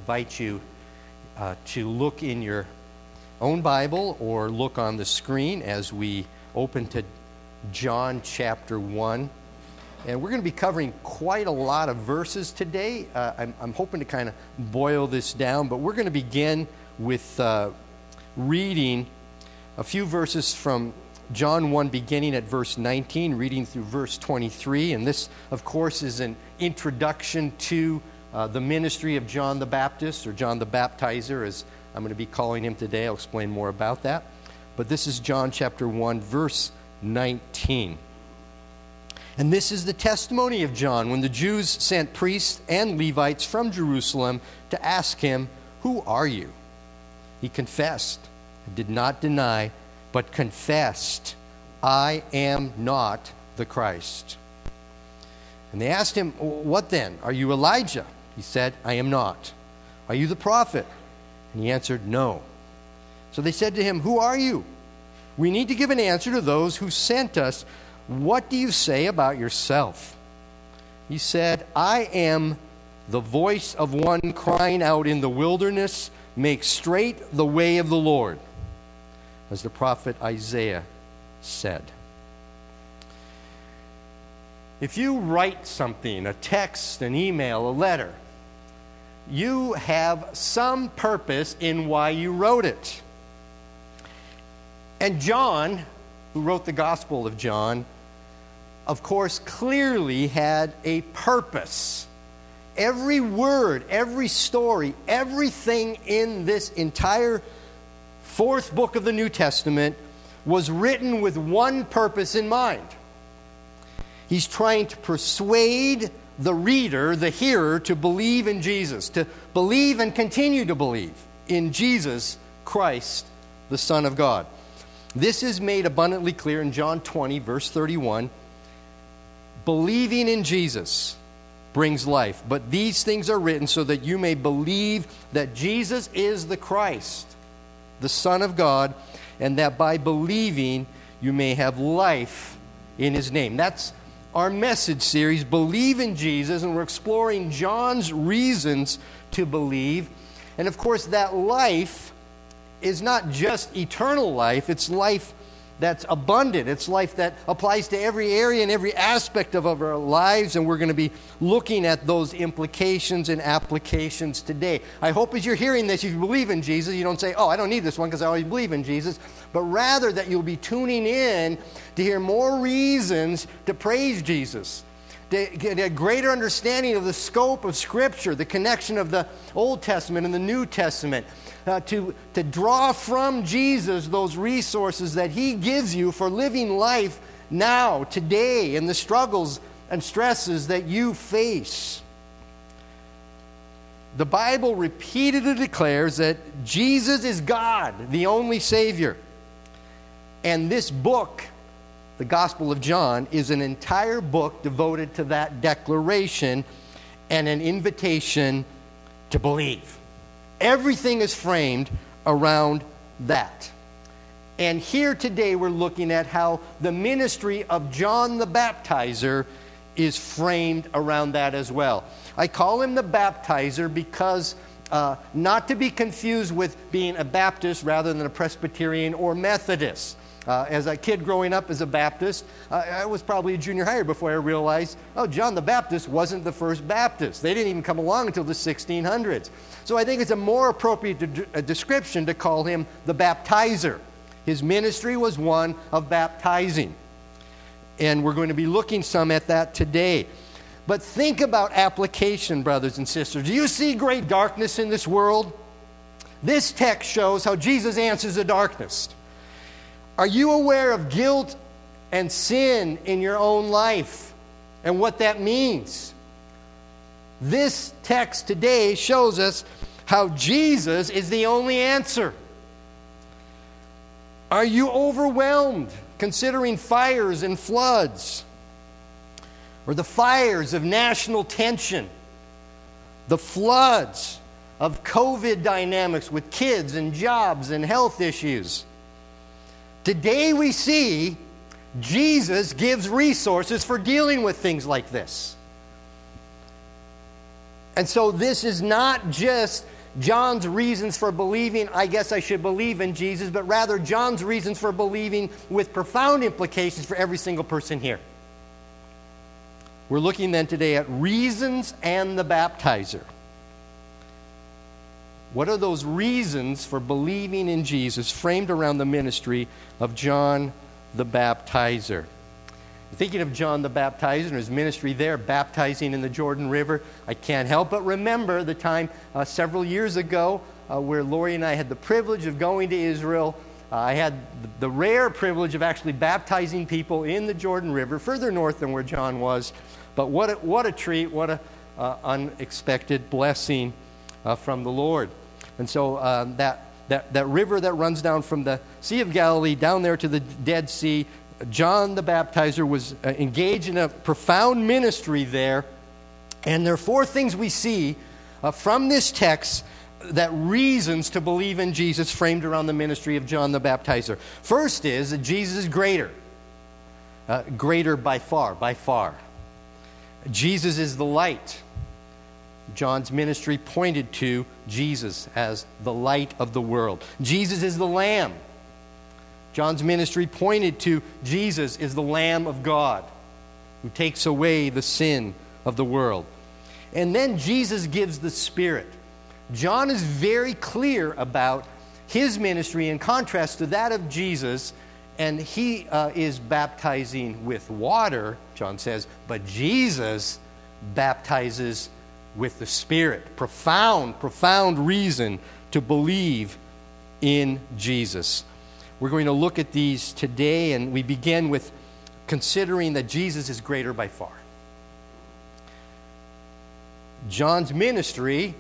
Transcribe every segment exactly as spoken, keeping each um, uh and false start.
invite you uh, to look in your own Bible or look on the screen as we open to John chapter one. And we're going to be covering quite a lot of verses today. Uh, I'm, I'm hoping to kind of boil this down, but we're going to begin with uh, reading a few verses from John one, beginning at verse nineteen, reading through verse twenty-three. And this, of course, is an introduction to uh, the ministry of John the Baptist, or John the Baptizer, as I'm going to be calling him today. I'll explain more about that. But this is John chapter one, verse nineteen. And this is the testimony of John when the Jews sent priests and Levites from Jerusalem to ask him, "Who are you?" He confessed, did not deny, but confessed, "I am not the Christ." And they asked him, "What then? Are you Elijah?" He said, "I am not." "Are you the prophet?" And he answered, "No." So they said to him, "Who are you? We need to give an answer to those who sent us. What do you say about yourself?" He said, "I am the voice of one crying out in the wilderness, 'Make straight the way of the Lord,' as the prophet Isaiah said." If you write something, a text, an email, a letter, you have some purpose in why you wrote it. And John, who wrote the Gospel of John, of course, clearly had a purpose. Every word, every story, everything in this entire fourth book of the New Testament was written with one purpose in mind. He's trying to persuade the reader, the hearer, to believe in Jesus, to believe and continue to believe in Jesus Christ, the Son of God. This is made abundantly clear in John twenty, verse thirty-one. Believing in Jesus brings life, but these things are written so that you may believe that Jesus is the Christ, the Son of God, and that by believing you may have life in his name. That's our message series, Believe in Jesus, and we're exploring John's reasons to believe. And of course, that life is not just eternal life, it's life that's abundant. It's life that applies to every area and every aspect of our lives, and we're going to be looking at those implications and applications today. I hope as you're hearing this, if you believe in Jesus, you don't say, "Oh, I don't need this one because I already believe in Jesus," but rather that you'll be tuning in to hear more reasons to praise Jesus, to get a greater understanding of the scope of Scripture, the connection of the Old Testament and the New Testament, Uh, to, to draw from Jesus those resources that he gives you for living life now, today, in the struggles and stresses that you face. The Bible repeatedly declares that Jesus is God, the only Savior. And this book, the Gospel of John, is an entire book devoted to that declaration and an invitation to believe. Everything is framed around that. And here today we're looking at how the ministry of John the Baptizer is framed around that as well. I call him the Baptizer because uh, not to be confused with being a Baptist rather than a Presbyterian or Methodist. Uh, as a kid growing up as a Baptist, uh, I was probably a junior higher before I realized, oh, John the Baptist wasn't the first Baptist. They didn't even come along until the sixteen hundreds. So I think it's a more appropriate de- a description to call him the Baptizer. His ministry was one of baptizing. And we're going to be looking some at that today. But think about application, brothers and sisters. Do you see great darkness in this world? This text shows how Jesus answers the darkness. Are you aware of guilt and sin in your own life and what that means? This text today shows us how Jesus is the only answer. Are you overwhelmed considering fires and floods, or the fires of national tension, the floods of COVID dynamics with kids and jobs and health issues? Today we see Jesus gives resources for dealing with things like this. And so this is not just John's reasons for believing, I guess I should believe in Jesus, but rather John's reasons for believing with profound implications for every single person here. We're looking then today at reasons and the baptizer. What are those reasons for believing in Jesus framed around the ministry of John the Baptizer? Thinking of John the Baptizer and his ministry there, baptizing in the Jordan River, I can't help but remember the time uh, several years ago uh, where Lori and I had the privilege of going to Israel. Uh, I had the, the rare privilege of actually baptizing people in the Jordan River, further north than where John was. But what a, what a treat, what a uh, unexpected blessing uh, from the Lord. And so uh, that, that, that river that runs down from the Sea of Galilee down there to the Dead Sea, John the Baptizer was uh, engaged in a profound ministry there. And there are four things we see uh, from this text that reasons to believe in Jesus framed around the ministry of John the Baptizer. First is that Jesus is greater. Uh, greater by far, by far. Jesus is the light. John's ministry pointed to Jesus as the light of the world. Jesus is the Lamb. John's ministry pointed to Jesus is the Lamb of God who takes away the sin of the world. And then Jesus gives the Spirit. John is very clear about his ministry in contrast to that of Jesus, and he uh, is baptizing with water, John says, but Jesus baptizes with the Spirit. Profound, profound reason to believe in Jesus. We're going to look at these today, and we begin with considering that Jesus is greater by far. John's ministry,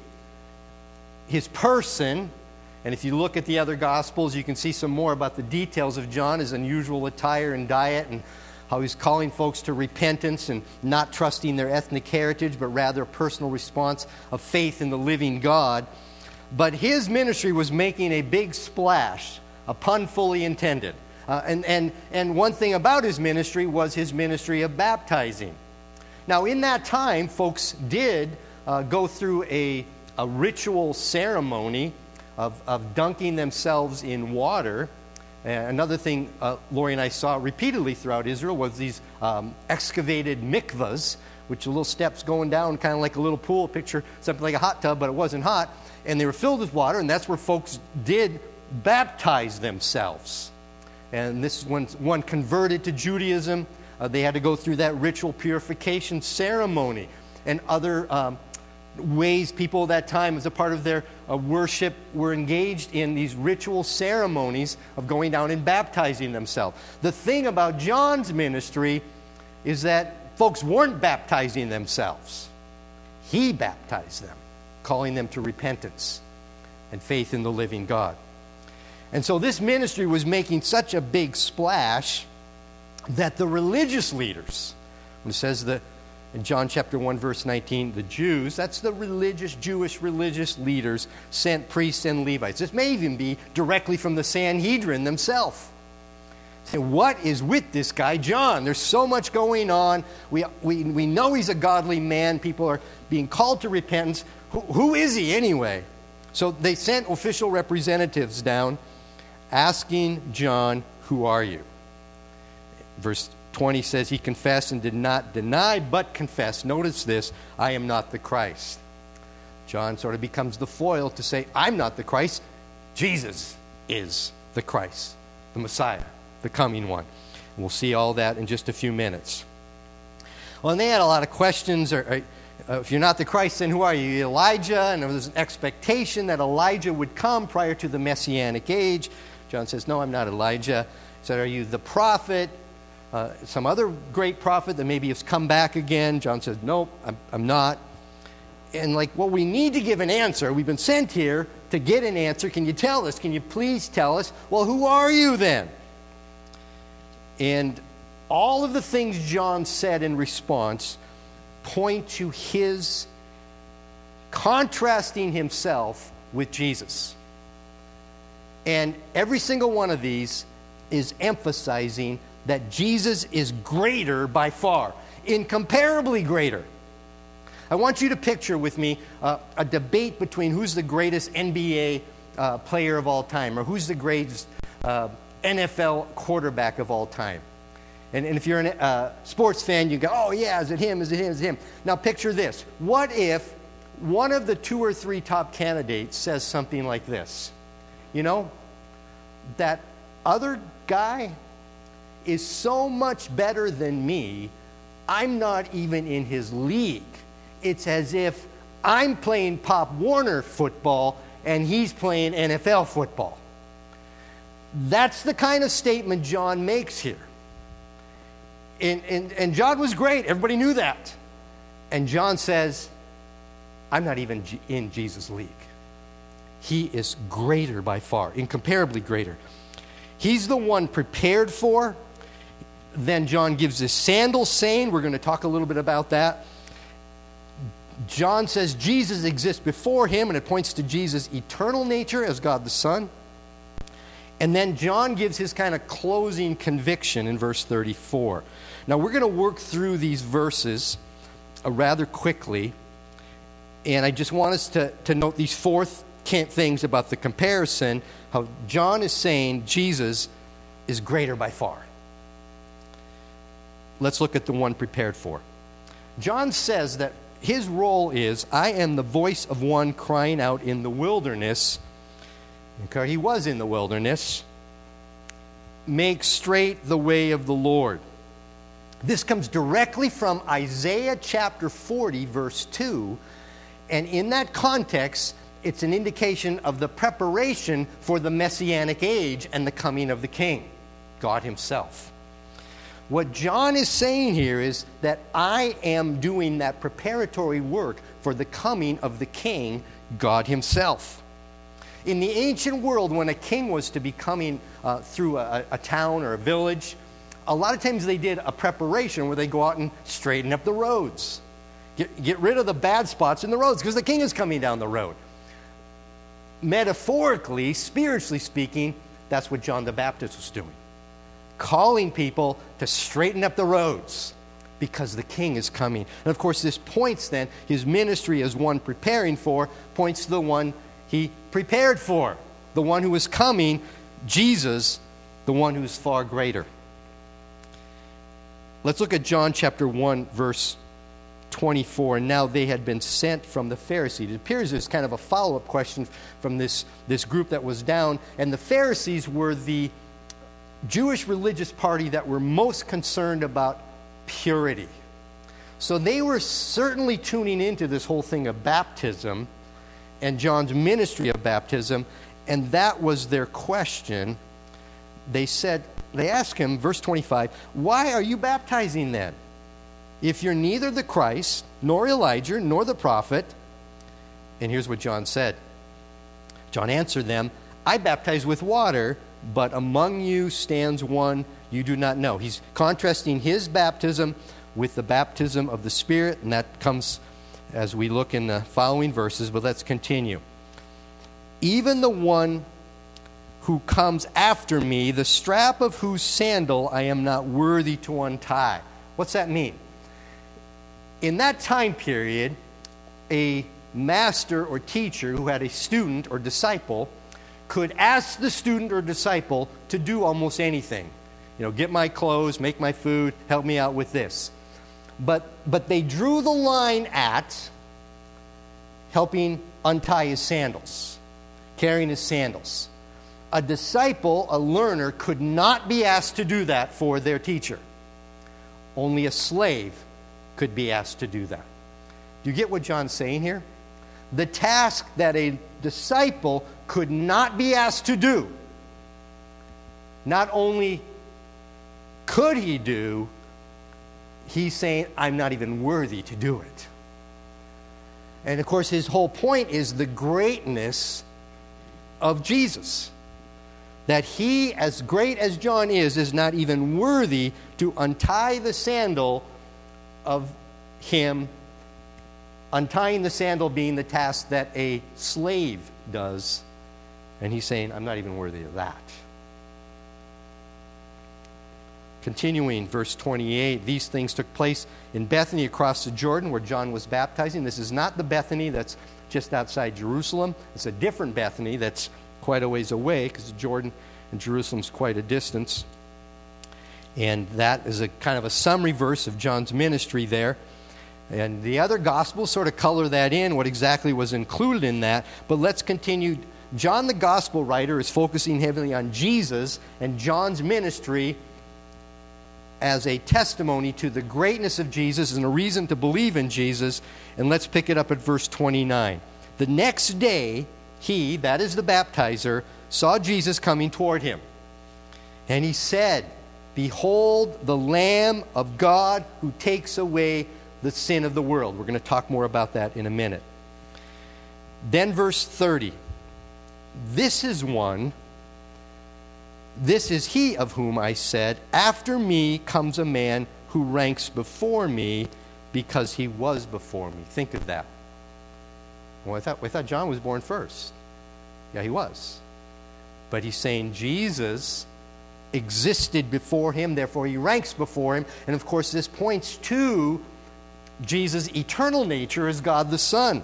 his person, and if you look at the other Gospels, you can see some more about the details of John, his unusual attire and diet, and how he's calling folks to repentance and not trusting their ethnic heritage, but rather a personal response of faith in the living God. But his ministry was making a big splash, a pun fully intended. Uh, and, and, and one thing about his ministry was his ministry of baptizing. Now, in that time, folks did uh, go through a, a ritual ceremony of, of dunking themselves in water. Uh, another thing uh, Lori and I saw repeatedly throughout Israel was these um, excavated mikvahs, which are little steps going down, kind of like a little pool. Picture something like a hot tub, but it wasn't hot. And they were filled with water, and that's where folks did baptize themselves. And this is when one converted to Judaism, uh, they had to go through that ritual purification ceremony. And other um, ways people at that time, as a part of their uh, worship, were engaged in these ritual ceremonies of going down and baptizing themselves. The thing about John's ministry is that folks weren't baptizing themselves. He baptized them, calling them to repentance and faith in the living God. And so this ministry was making such a big splash that the religious leaders, when it says that in John chapter one, verse nineteen, the Jews, that's the religious, Jewish religious leaders, sent priests and Levites. This may even be directly from the Sanhedrin themselves. And what is with this guy, John? There's so much going on. We, we, we know he's a godly man. People are being called to repentance. Who, who is he anyway? So they sent official representatives down asking John, who are you? Verse twenty says he confessed and did not deny, but confessed. Notice this, I am not the Christ. John sort of becomes the foil to say, I'm not the Christ. Jesus is the Christ, the Messiah, the coming one. And we'll see all that in just a few minutes. Well, and they had a lot of questions. Or, or, uh, if you're not the Christ, then who are you? Elijah? And there was an expectation that Elijah would come prior to the Messianic age. John says, no, I'm not Elijah. He said, are you the prophet? Uh, some other great prophet that maybe has come back again? John says, nope, I'm, I'm not. And like, well, we need to give an answer. We've been sent here to get an answer. Can you tell us? Can you please tell us? Well, who are you then? And all of the things John said in response point to his contrasting himself with Jesus. And every single one of these is emphasizing that Jesus is greater by far, incomparably greater. I want you to picture with me uh, a debate between who's the greatest N B A uh, player of all time, or who's the greatest uh, N F L quarterback of all time. And, and if you're a uh, sports fan, you go, oh yeah, is it him, is it him, is it him? Now picture this. What if one of the two or three top candidates says something like this? You know, that other guy is so much better than me, I'm not even in his league. It's as if I'm playing Pop Warner football and he's playing N F L football. That's the kind of statement John makes here. And, and, and John was great. Everybody knew that. And John says, I'm not even in Jesus' league. He is greater by far, incomparably greater. He's the one prepared for. Then John gives his sandals saying, we're going to talk a little bit about that. John says Jesus exists before him, and it points to Jesus' eternal nature as God the Son. And then John gives his kind of closing conviction in verse thirty-four. Now we're going to work through these verses uh, rather quickly, and I just want us to, to note these four th- things about the comparison, how John is saying Jesus is greater by far. Let's look at the one prepared for. John says that his role is, I am the voice of one crying out in the wilderness. Okay, he was in the wilderness. Make straight the way of the Lord. This comes directly from Isaiah chapter forty, verse two. And in that context, it's an indication of the preparation for the Messianic age and the coming of the King, God himself. What John is saying here is that I am doing that preparatory work for the coming of the King, God himself. In the ancient world, when a king was to be coming uh, through a, a town or a village, a lot of times they did a preparation where they go out and straighten up the roads. Get, get rid of the bad spots in the roads because the king is coming down the road. Metaphorically, spiritually speaking, that's what John the Baptist was doing. Calling people to straighten up the roads because the king is coming. And of course, this points then, his ministry as one preparing for, points to the one he prepared for, the one who is coming, Jesus, the one who is far greater. Let's look at John chapter one, verse twenty-four. And now they had been sent from the Pharisees. It appears there's kind of a follow-up question from this, this group that was down. And the Pharisees were the Jewish religious party that were most concerned about purity. So they were certainly tuning into this whole thing of baptism and John's ministry of baptism, and that was their question. They said, they asked him, verse twenty-five, why are you baptizing then? If you're neither the Christ, nor Elijah, nor the prophet. And here's what John said. John answered them, I baptize with water, but among you stands one you do not know. He's contrasting his baptism with the baptism of the Spirit, and that comes as we look in the following verses, but let's continue. Even the one who comes after me, the strap of whose sandal I am not worthy to untie. What's that mean? In that time period, a master or teacher who had a student or disciple could ask the student or disciple to do almost anything. You know, get my clothes, make my food, help me out with this. But, but they drew the line at helping untie his sandals, carrying his sandals. A disciple, a learner, could not be asked to do that for their teacher. Only a slave could be asked to do that. Do you get what John's saying here? The task that a disciple could not be asked to do, not only could he do, he's saying, I'm not even worthy to do it. And of course, his whole point is the greatness of Jesus. That he, as great as John is, is not even worthy to untie the sandal of him, untying the sandal being the task that a slave does. And he's saying, I'm not even worthy of that. Continuing, verse twenty-eight, these things took place in Bethany across the Jordan where John was baptizing. This is not the Bethany that's just outside Jerusalem. It's a different Bethany that's quite a ways away because Jordan and Jerusalem's quite a distance. And that is a kind of a summary verse of John's ministry there. And the other Gospels sort of color that in, what exactly was included in that. But let's continue. John the Gospel writer is focusing heavily on Jesus and John's ministry as a testimony to the greatness of Jesus and a reason to believe in Jesus. And let's pick it up at verse twenty-nine. The next day, he, that is the baptizer, saw Jesus coming toward him. And he said, "Behold, the Lamb of God who takes away the sin of the world." We're going to talk more about that in a minute. Then verse thirty. This is one, this is he of whom I said, after me comes a man who ranks before me because he was before me. Think of that. Well, I thought, I thought John was born first. Yeah, he was. But he's saying Jesus existed before him, therefore he ranks before him. And of course, this points to Jesus' eternal nature as God the Son.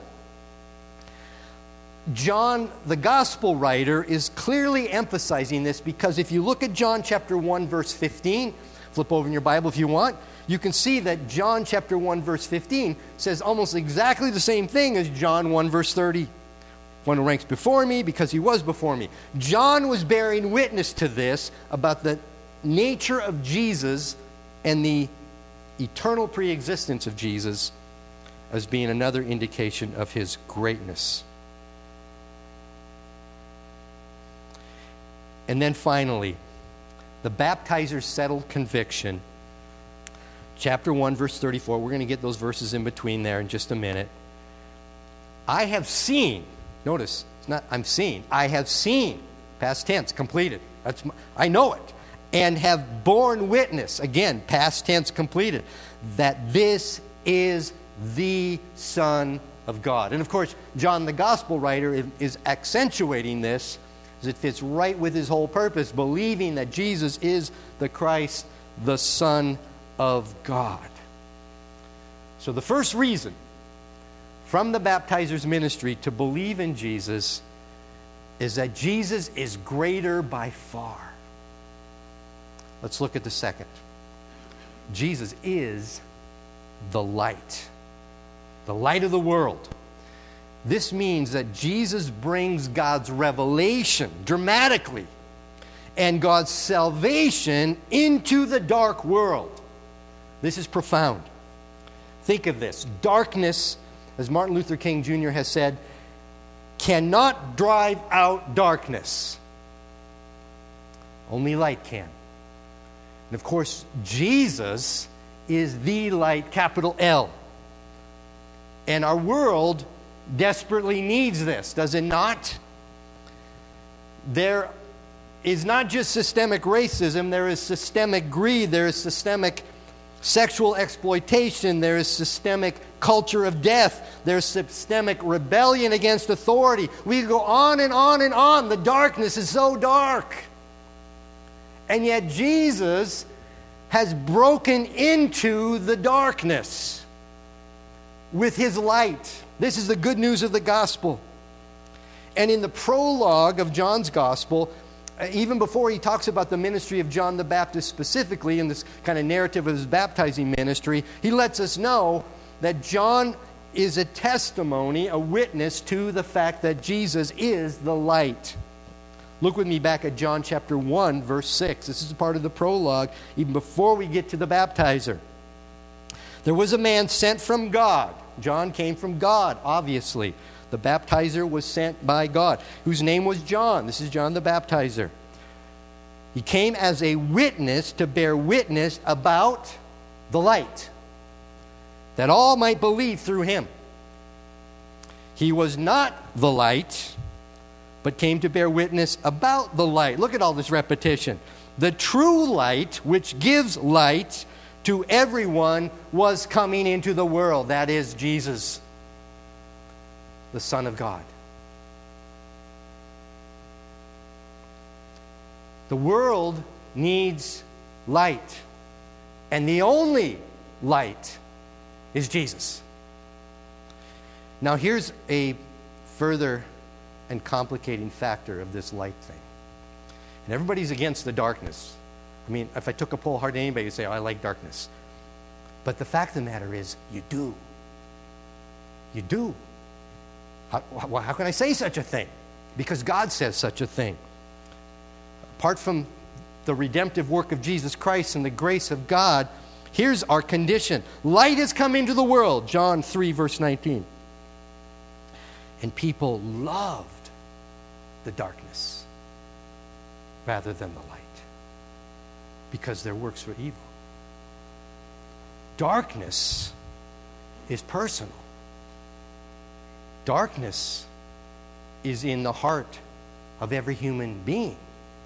John, the gospel writer, is clearly emphasizing this because if you look at John chapter one, verse fifteen, flip over in your Bible if you want, you can see that John chapter one, verse fifteen says almost exactly the same thing as John one, verse thirty. One who ranks before me because he was before me. John was bearing witness to this about the nature of Jesus and the eternal preexistence of Jesus as being another indication of his greatness. And then finally, the baptizer's settled conviction. Chapter one, verse thirty-four. We're going to get those verses in between there in just a minute. I have seen, notice, it's not I'm seeing. I have seen, past tense, completed. That's my, I know it. And have borne witness, again, past tense, completed, that this is the Son of God. And of course, John the Gospel writer is accentuating this as it fits right with his whole purpose, believing that Jesus is the Christ, the Son of God. So the first reason from the baptizer's ministry to believe in Jesus is that Jesus is greater by far. Let's look at the second. Jesus is the light, the light of the world. This means that Jesus brings God's revelation dramatically and God's salvation into the dark world. This is profound. Think of this. Darkness, as Martin Luther King Junior has said, cannot drive out darkness. Only light can. And of course, Jesus is the light, capital L. And our world desperately needs this, does it not? There is not just systemic racism, there is systemic greed, there is systemic sexual exploitation, there is systemic culture of death, there's systemic rebellion against authority. We go on and on and on. The darkness is so dark. And yet Jesus has broken into the darkness with his light. This is the good news of the gospel. And in the prologue of John's gospel, even before he talks about the ministry of John the Baptist specifically, in this kind of narrative of his baptizing ministry, he lets us know that John is a testimony, a witness to the fact that Jesus is the light. Look with me back at John chapter one, verse six. This is part of the prologue, even before we get to the baptizer. There was a man sent from God. John came from God, obviously. The baptizer was sent by God, whose name was John. This is John the baptizer. He came as a witness to bear witness about the light, that all might believe through him. He was not the light, but came to bear witness about the light. Look at all this repetition. The true light, which gives light to everyone, was coming into the world. That is Jesus, the Son of God. The world needs light. And the only light is Jesus. Now here's a further and complicating factor of this light thing. And everybody's against the darkness. I mean, if I took a poll, hardly anybody would say, oh, I like darkness. But the fact of the matter is, you do. You do. How, how can I say such a thing? Because God says such a thing. Apart from the redemptive work of Jesus Christ and the grace of God, here's our condition. Light has come into the world, John three, verse nineteen. And people loved the darkness rather than the light, because their works were evil. Darkness is personal. Darkness is in the heart of every human being.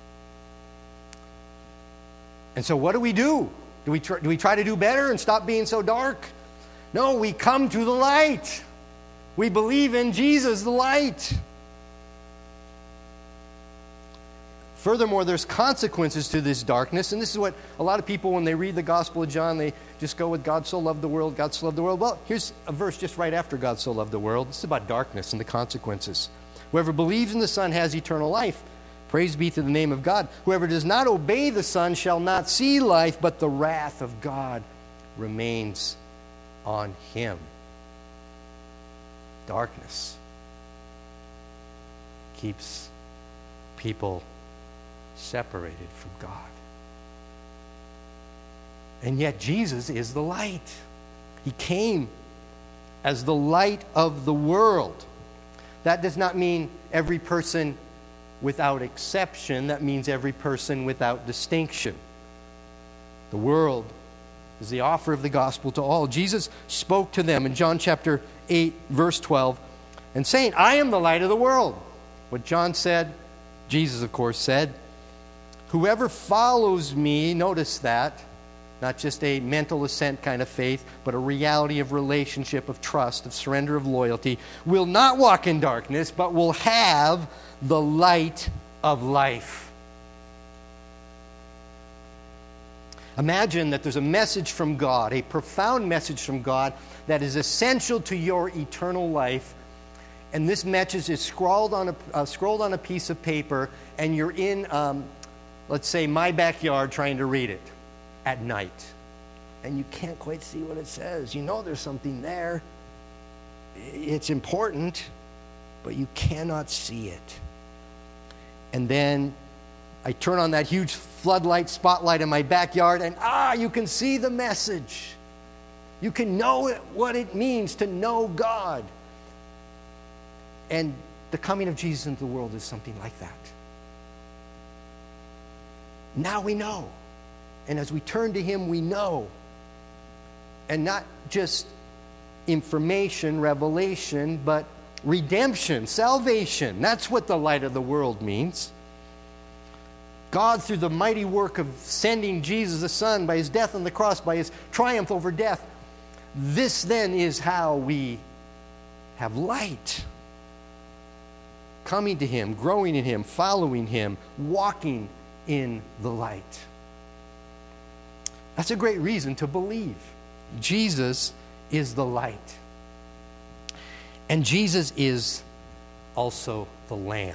And so what do we do? Do we, try, do we try to do better and stop being so dark? No, we come to the light. We believe in Jesus, the light. Furthermore, there's consequences to this darkness, and this is what a lot of people, when they read the Gospel of John, they just go with God so loved the world, God so loved the world. Well, here's a verse just right after God so loved the world. This is about darkness and the consequences. Whoever believes in the Son has eternal life. Praise be to the name of God. Whoever does not obey the Son shall not see life, but the wrath of God remains on him. Darkness keeps people separated from God. And yet Jesus is the light. He came as the light of the world. That does not mean every person without exception. That means every person without distinction. The world is the offer of the gospel to all. Jesus spoke to them in John chapter eight, verse twelve, and saying, I am the light of the world. What John said, Jesus, of course, said, whoever follows me, notice that, not just a mental assent kind of faith, but a reality of relationship, of trust, of surrender, of loyalty, will not walk in darkness, but will have the light of life. Imagine that there's a message from God, a profound message from God that is essential to your eternal life, and this message is scrawled on a, uh, scrolled on a piece of paper, and you're in, um, let's say, my backyard trying to read it at night. And you can't quite see what it says. You know there's something there. It's important, but you cannot see it. And then I turn on that huge floodlight spotlight in my backyard, and ah, you can see the message. You can know it, what it means to know God. And the coming of Jesus into the world is something like that. Now we know. And as we turn to Him, we know. And not just information, revelation, but redemption, salvation. That's what the light of the world means. God, through the mighty work of sending Jesus the Son by His death on the cross, by His triumph over death, this then is how we have light. Coming to Him, growing in Him, following Him, walking in the light. That's a great reason to believe. Jesus is the light. And Jesus is also the Lamb.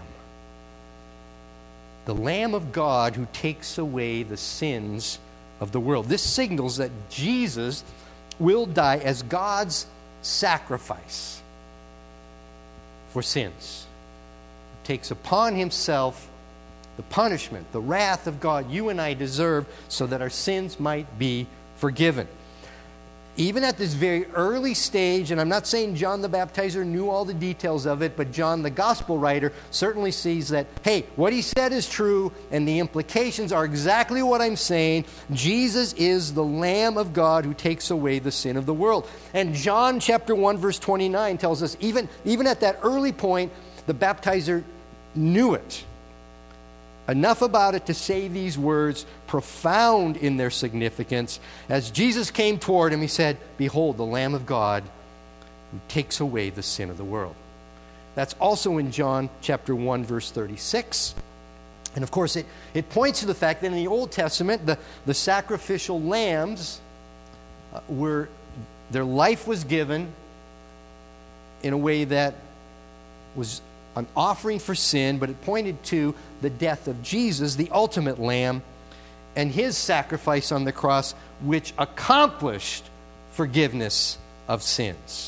The Lamb of God who takes away the sins of the world. This signals that Jesus will die as God's sacrifice for sins. He takes upon Himself the punishment, the wrath of God you and I deserve, so that our sins might be forgiven. Even at this very early stage, and I'm not saying John the Baptizer knew all the details of it, but John the Gospel writer certainly sees that, hey, what he said is true, and the implications are exactly what I'm saying. Jesus is the Lamb of God who takes away the sin of the world. And John chapter one, verse twenty-nine tells us, even, even at that early point, the baptizer knew it. Enough about it to say these words, profound in their significance. As Jesus came toward him, he said, behold, the Lamb of God who takes away the sin of the world. That's also in John chapter one, verse thirty-six. And of course, it, it points to the fact that in the Old Testament, the, the sacrificial lambs uh, were, their life was given in a way that was an offering for sin, but it pointed to the death of Jesus, the ultimate lamb, and his sacrifice on the cross, which accomplished forgiveness of sins.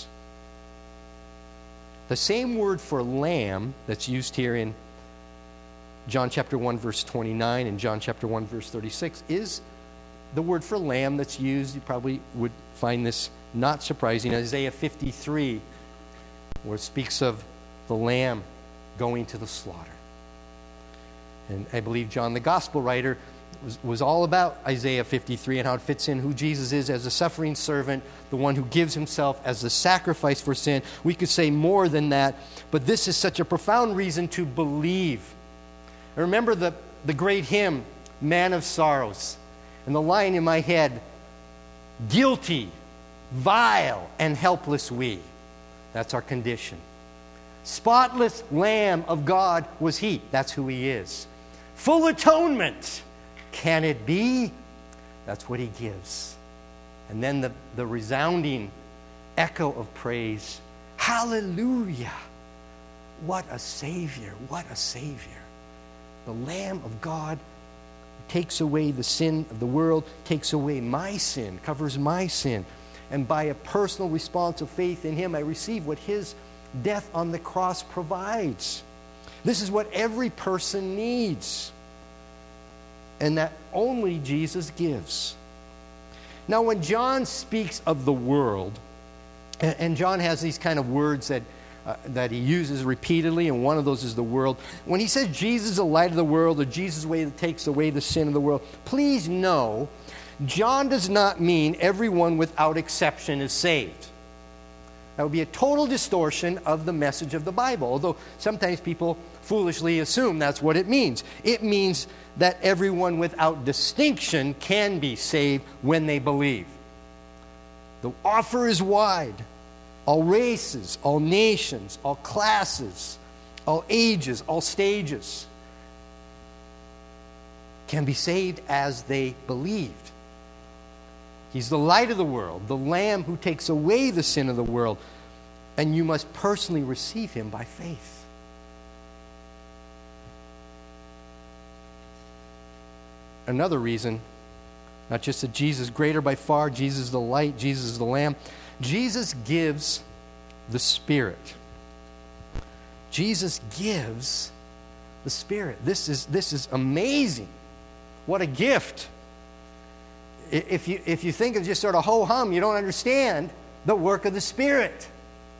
The same word for lamb that's used here in John chapter one, verse twenty-nine, and John chapter one, verse thirty-six, is the word for lamb that's used. You probably would find this not surprising. Isaiah fifty-three, where it speaks of the lamb going to the slaughter. And I believe John, the gospel writer, was, was all about Isaiah fifty-three and how it fits in who Jesus is as a suffering servant, the one who gives himself as the sacrifice for sin. We could say more than that, but this is such a profound reason to believe. I remember the, the great hymn, Man of Sorrows, and the line in my head, guilty, vile, and helpless we. That's our condition. Spotless Lamb of God was he. That's who he is. Full atonement. Can it be? That's what he gives. And then the, the resounding echo of praise. Hallelujah. What a Savior. What a Savior. The Lamb of God takes away the sin of the world, takes away my sin, covers my sin. And by a personal response of faith in him, I receive what his death on the cross provides. This is what every person needs. And that only Jesus gives. Now, when John speaks of the world, and, and John has these kind of words that Uh, that he uses repeatedly, and one of those is the world. When he says Jesus is the light of the world, or Jesus' way that takes away the sin of the world, please know, John does not mean everyone without exception is saved. That would be a total distortion of the message of the Bible, although sometimes people foolishly assume that's what it means. It means that everyone without distinction can be saved when they believe. The offer is wide. All races, all nations, all classes, all ages, all stages can be saved as they believed. He's the light of the world, the Lamb who takes away the sin of the world, and you must personally receive him by faith. Another reason, not just that Jesus is greater by far, Jesus is the light, Jesus is the Lamb. Jesus gives the Spirit. Jesus gives the Spirit. This is, this is amazing. What a gift. If you, if you think of just sort of ho-hum, you don't understand the work of the Spirit.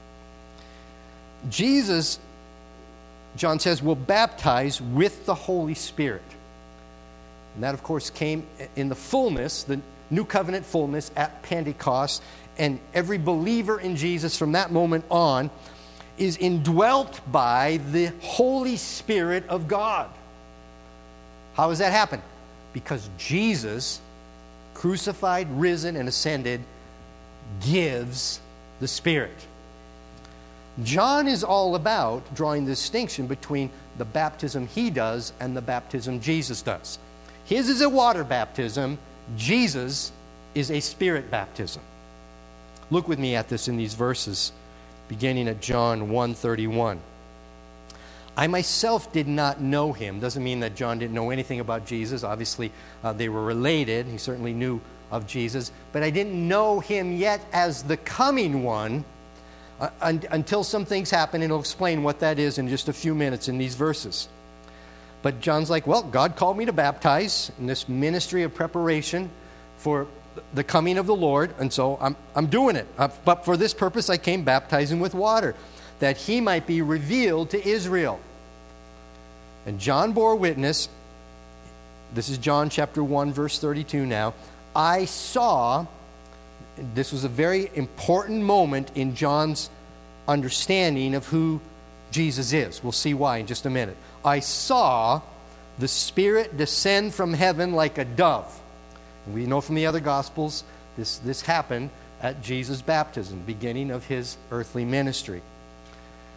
Jesus, John says, will baptize with the Holy Spirit. And that, of course, came in the fullness, the New Covenant fullness at Pentecost. And every believer in Jesus from that moment on is indwelt by the Holy Spirit of God. How does that happen? Because Jesus, crucified, risen, and ascended, gives the Spirit. John is all about drawing the distinction between the baptism he does and the baptism Jesus does. His is a water baptism. Jesus is a Spirit baptism. Look with me at this in these verses, beginning at John one thirty-one. I myself did not know him. Doesn't mean that John didn't know anything about Jesus. Obviously, uh, they were related. He certainly knew of Jesus. But I didn't know him yet as the coming one uh, un- until some things happen, and he'll explain what that is in just a few minutes in these verses. But John's like, well, God called me to baptize in this ministry of preparation for the coming of the Lord, and so I'm, I'm doing it. Uh, but for this purpose, I came baptizing with water, that he might be revealed to Israel. And John bore witness. This is John chapter one, verse thirty-two now. I saw, this was a very important moment in John's understanding of who Jesus is. We'll see why in just a minute. I saw the Spirit descend from heaven like a dove. We know from the other Gospels this, this happened at Jesus' baptism, beginning of his earthly ministry.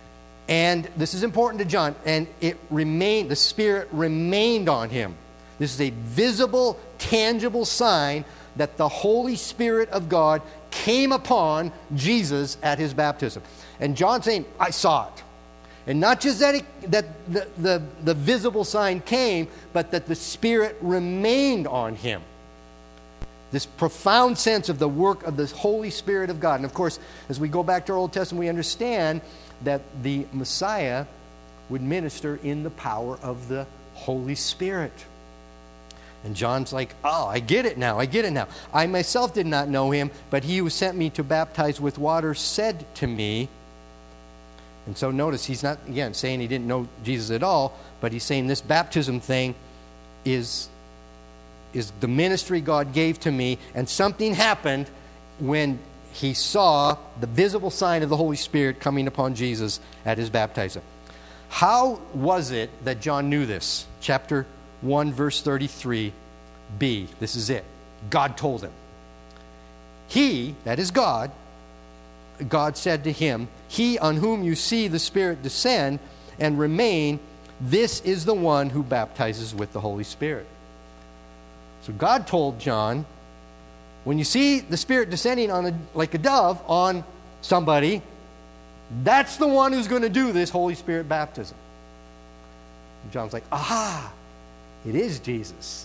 And this is important to John. And it remained, the Spirit remained on him. This is a visible, tangible sign that the Holy Spirit of God came upon Jesus at his baptism. And John's saying, I saw it. And not just that, it, that the, the, the visible sign came, but that the Spirit remained on him. This profound sense of the work of the Holy Spirit of God. And of course, as we go back to our Old Testament, we understand that the Messiah would minister in the power of the Holy Spirit. And John's like, oh, I get it now, I get it now. I myself did not know him, but he who sent me to baptize with water said to me. And so notice, he's not, again, saying he didn't know Jesus at all, but he's saying this baptism thing is, is the ministry God gave to me, and something happened when he saw the visible sign of the Holy Spirit coming upon Jesus at his baptism. How was it that John knew this? Chapter one, verse thirty-three b. This is it. God told him. He, that is God, God said to him, he on whom you see the Spirit descend and remain, this is the one who baptizes with the Holy Spirit. So God told John, when you see the Spirit descending on a, like a dove on somebody, that's the one who's going to do this Holy Spirit baptism. And John's like, aha, it is Jesus.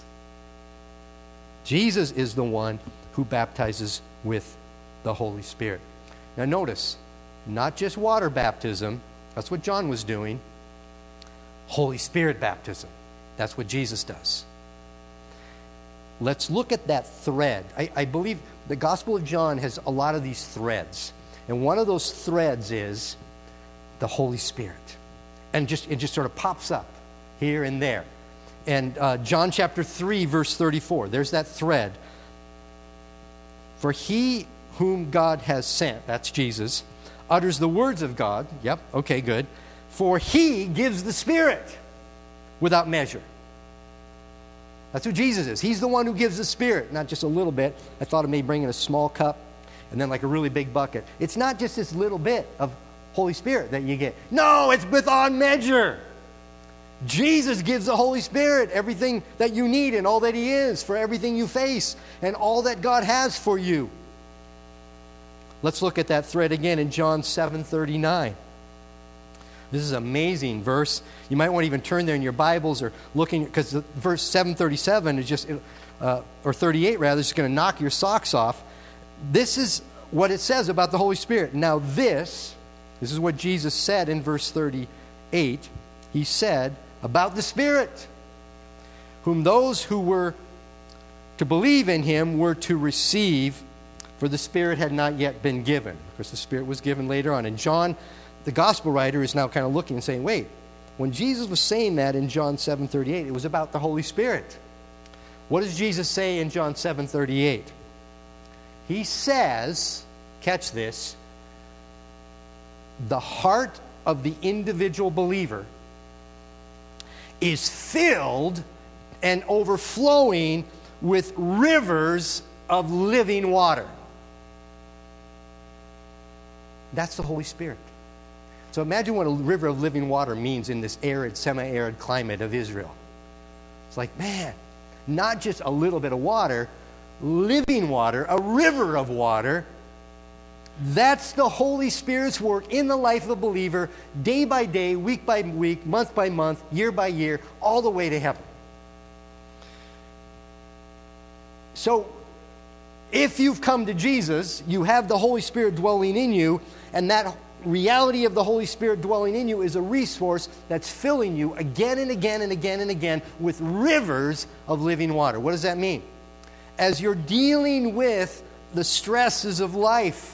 Jesus is the one who baptizes with the Holy Spirit. Now notice, not just water baptism, that's what John was doing. Holy Spirit baptism, that's what Jesus does. Let's look at that thread. I, I believe the Gospel of John has a lot of these threads. And one of those threads is the Holy Spirit. And just it just sort of pops up here and there. And uh, John chapter three, verse thirty-four, there's that thread. For he whom God has sent, that's Jesus, utters the words of God. Yep, okay, good. For he gives the Spirit without measure. That's who Jesus is. He's the one who gives the Spirit, not just a little bit. I thought of maybe bringing a small cup and then like a really big bucket. It's not just this little bit of Holy Spirit that you get. No, it's beyond measure. Jesus gives the Holy Spirit everything that you need and all that he is for everything you face and all that God has for you. Let's look at that thread again in John seven thirty-nine. This is an amazing verse. You might want to even turn there in your Bibles or looking, because the verse seven thirty-seven is just, uh, or thirty-eight rather, is going to knock your socks off. This is what it says about the Holy Spirit. Now this, this is what Jesus said in verse thirty-eight. He said about the Spirit, whom those who were to believe in him were to receive, for the Spirit had not yet been given. Because the Spirit was given later on. And John, the gospel writer, is now kind of looking and saying, wait, when Jesus was saying that in John seven thirty-eight, it was about the Holy Spirit. What does Jesus say in John seven thirty-eight? He says, catch this, the heart of the individual believer is filled and overflowing with rivers of living water. That's the Holy Spirit. So imagine what a river of living water means in this arid, semi-arid climate of Israel. It's like, man, not just a little bit of water, living water, a river of water. That's the Holy Spirit's work in the life of a believer, day by day, week by week, month by month, year by year, all the way to heaven. So, if you've come to Jesus, you have the Holy Spirit dwelling in you, and that reality of the Holy Spirit dwelling in you is a resource that's filling you again and again and again and again with rivers of living water. What does that mean? As you're dealing with the stresses of life,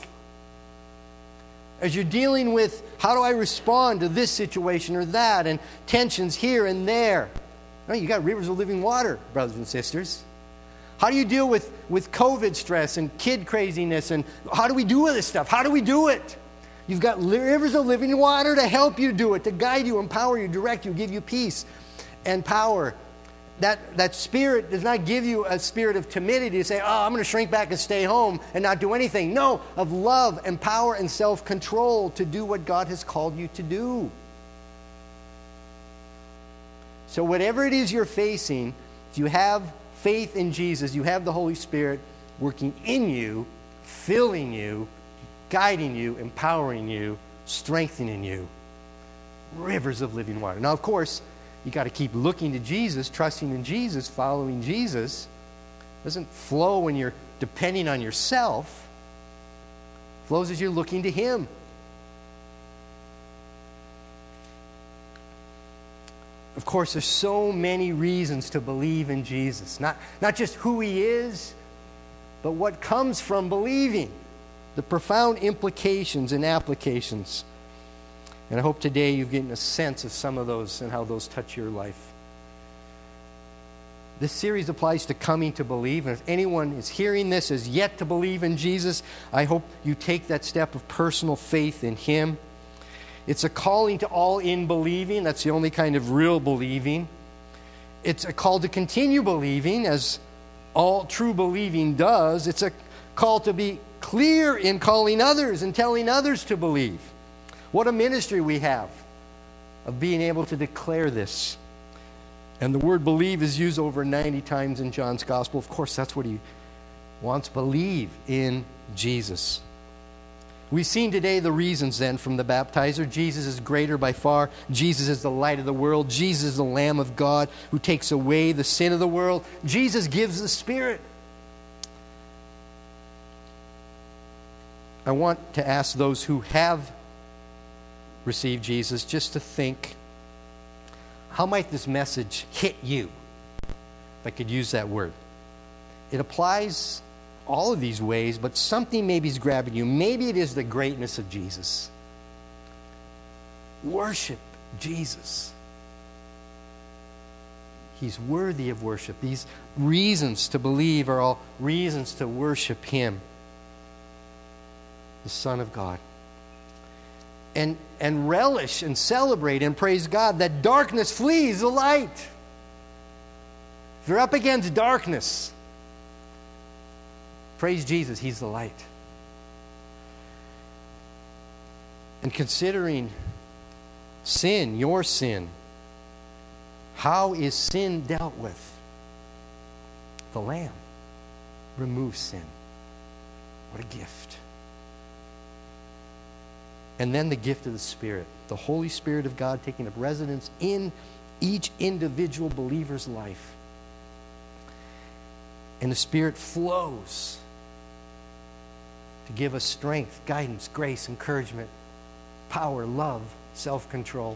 as you're dealing with how do I respond to this situation or that, and tensions here and there, no, you got rivers of living water, brothers and sisters. How do you deal with, with COVID stress and kid craziness, and how do we do this stuff? How do we do it? You've got rivers of living water to help you do it, to guide you, empower you, direct you, give you peace and power. That, that spirit does not give you a spirit of timidity to say, oh, I'm going to shrink back and stay home and not do anything. No, of love and power and self-control to do what God has called you to do. So whatever it is you're facing, if you have faith in Jesus, you have the Holy Spirit working in you, filling you, guiding you, empowering you, strengthening you. Rivers of living water. Now, of course, you got to keep looking to Jesus, trusting in Jesus, following Jesus. It doesn't flow when you're depending on yourself. It flows as you're looking to Him. Of course, there's so many reasons to believe in Jesus. Not, not just who He is, but what comes from believing. The profound implications and applications. And I hope today you've gotten a sense of some of those and how those touch your life. This series applies to coming to believe. And if anyone is hearing this as yet to believe in Jesus, I hope you take that step of personal faith in Him. It's a calling to all in believing. That's the only kind of real believing. It's a call to continue believing, as all true believing does. It's a call to be clear in calling others and telling others to believe. What a ministry we have of being able to declare this. And the word believe is used over ninety times in John's gospel. Of course, that's what he wants. Believe in Jesus. We've seen today the reasons then from the baptizer. Jesus is greater by far. Jesus is the light of the world. Jesus is the Lamb of God who takes away the sin of the world. Jesus gives the Spirit. I want to ask those who have received Jesus just to think, how might this message hit you? If I could use that word. It applies all of these ways, but something maybe is grabbing you. Maybe it is the greatness of Jesus. Worship Jesus. He's worthy of worship. These reasons to believe are all reasons to worship Him, the Son of God. And, and relish and celebrate and praise God that darkness flees the light. If you're up against darkness, praise Jesus, He's the light. And considering sin, your sin, how is sin dealt with? The Lamb removes sin. What a gift. And then the gift of the Spirit, the Holy Spirit of God taking up residence in each individual believer's life. And the Spirit flows to give us strength, guidance, grace, encouragement, power, love, self-control.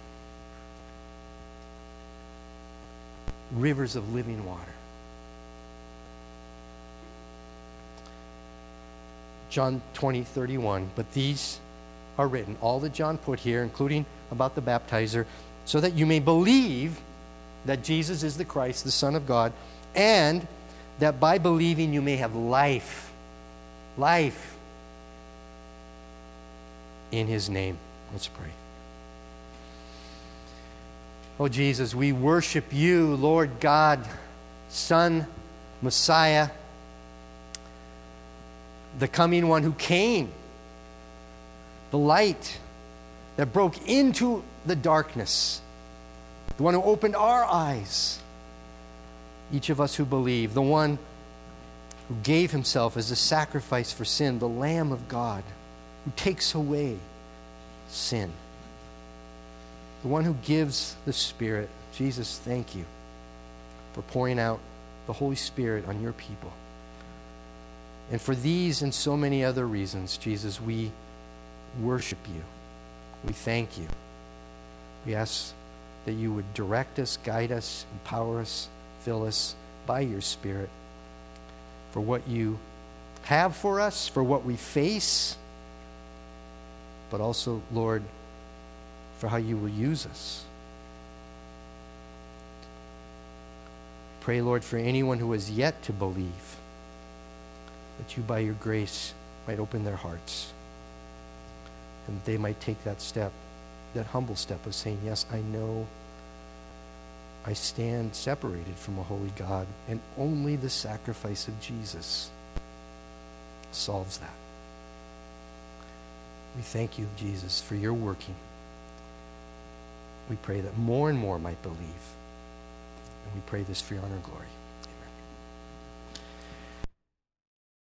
Rivers of living water. John twenty, thirty-one, but these are written, all that John put here, including about the baptizer, so that you may believe that Jesus is the Christ, the Son of God, and that by believing you may have life. Life in His name. Let's pray. Oh Jesus, we worship You, Lord God, Son, Messiah, the coming one who came, the light that broke into the darkness, the one who opened our eyes, each of us who believe, the one who gave Himself as a sacrifice for sin, the Lamb of God who takes away sin, the one who gives the Spirit. Jesus, thank You for pouring out the Holy Spirit on Your people. And for these and so many other reasons, Jesus, we worship You. We thank You. We ask that You would direct us, guide us, empower us, fill us by Your Spirit for what You have for us, for what we face, but also, Lord, for how You will use us. Pray, Lord, for anyone who has yet to believe, that You, by Your grace, might open their hearts and they might take that step, that humble step of saying, yes, I know I stand separated from a holy God, and only the sacrifice of Jesus solves that. We thank You, Jesus, for Your working. We pray that more and more might believe And we pray this for your honor and glory.